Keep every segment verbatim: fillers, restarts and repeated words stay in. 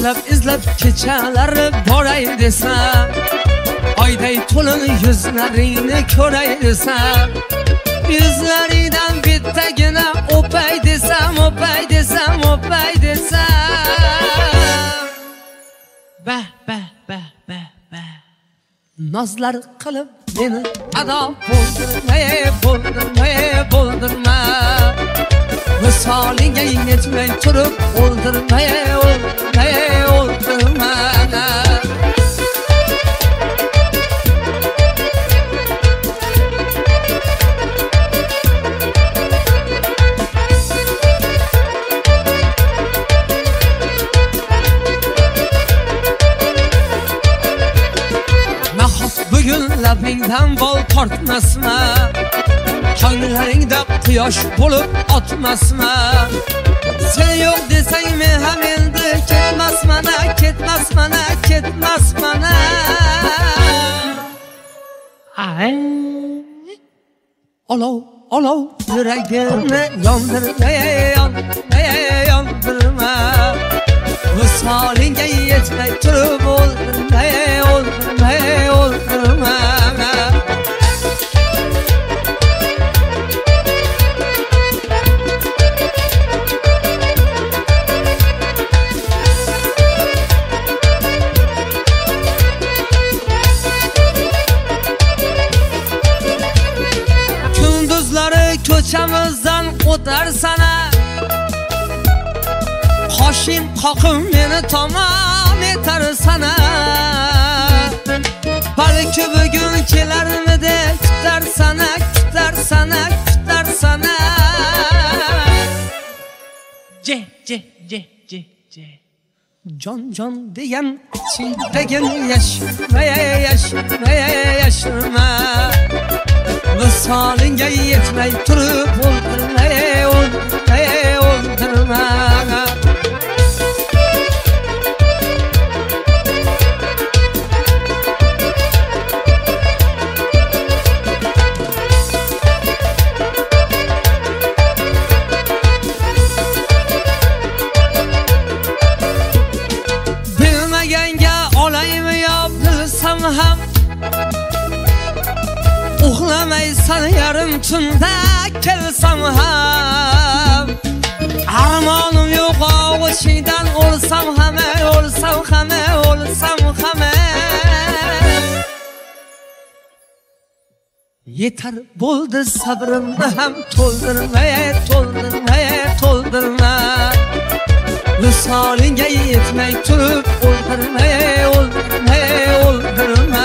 izlab izlab kechalar boray desam, oyday to'lin yuzlaringni ko'ray desam, yuzlaringdan bittagina o'pay desam, o'pay desam, o'pay desam. Bah bah bah bah bah. Nozlar qilib meni ado bo'ldirma, bo'ldirma, bo'ldirma. Misolingga yetmay turib o'ldirma, o'ldirma, o'ldirma. Bugün labingdan bol tortmasma, tonglaringda quyosh bo'lib otmasma. Sen yo'q desang men ham endi ketmasman, ketmasman, ketmasman. Ay, olov, olov yuragimni yondirma, yondirma, yondirma. Misolingga yetmay turib o'ldirma, o'ldirma, o'ldirma. Kunduzlari ko'chamizdan o'tar sana, qoshing qoqim meni tomon etar sana. Balki bugun kelarmidi kutar sana, kutar sana, kutar sana. Je je je je je. Jon jon degan ichingdagin yashirma, yashirma, yashirma. Misolingga yetmay turib o'ldirma, o'ldirma, o'ldirma. Ham uxlamaysan yarim tunda kelsam ham, armonim yo'q og'ushingdan o'lsam ham, o'lsam ham, o'lsam ham. Yetar bo'ldi sabrimni ham to'ldirma, to'ldirma, to'ldirma. Misolingga yetmay turib o'ldirma, o'ldirma, o'ldirma.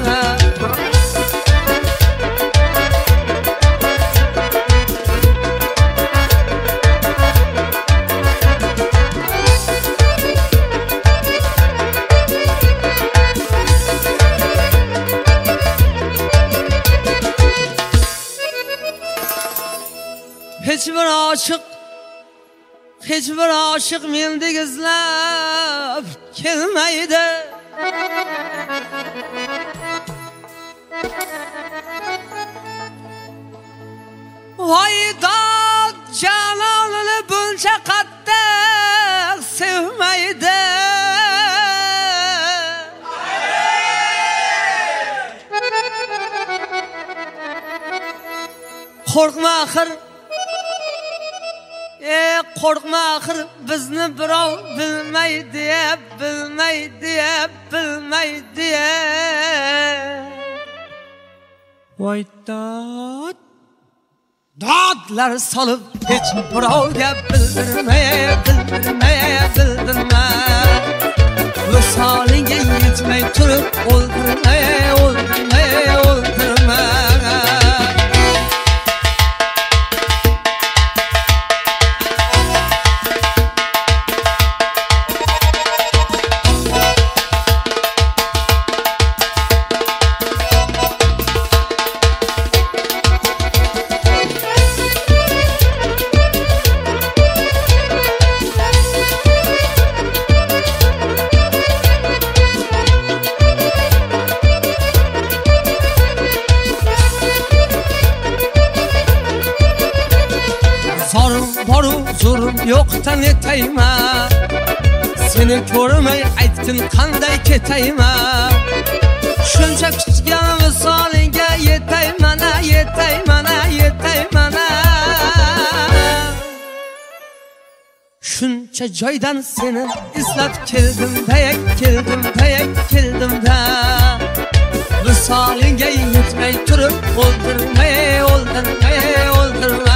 Hech bir oshiq, hech bir oshiq mendek izlab kelmaydi. Voy dod jalolini buncha qattiq sevmaydi. Qo'rqma axir, e qo'rqma axir, bizni birov bilmaydi, bilmaydi, bilmaydi. Voy dod, dodlar solib hech birovga bildirma, bildirma, bildirma. Misolingga yetmay turib o'ldirma, o'ldirma, o'ldirma. Zulm yo'qdan etayma, Seni ko'rmay aytgin qanday ketayman. Shuncha kutgan visolinga yetay mana, yetay mana, yetay mana. Shuncha joydan seni eslab keldim dayak, keldim dayak, keldim da. Visolinga yetmay turib o'ldirmay, o'ldirmay, o'ldirmay.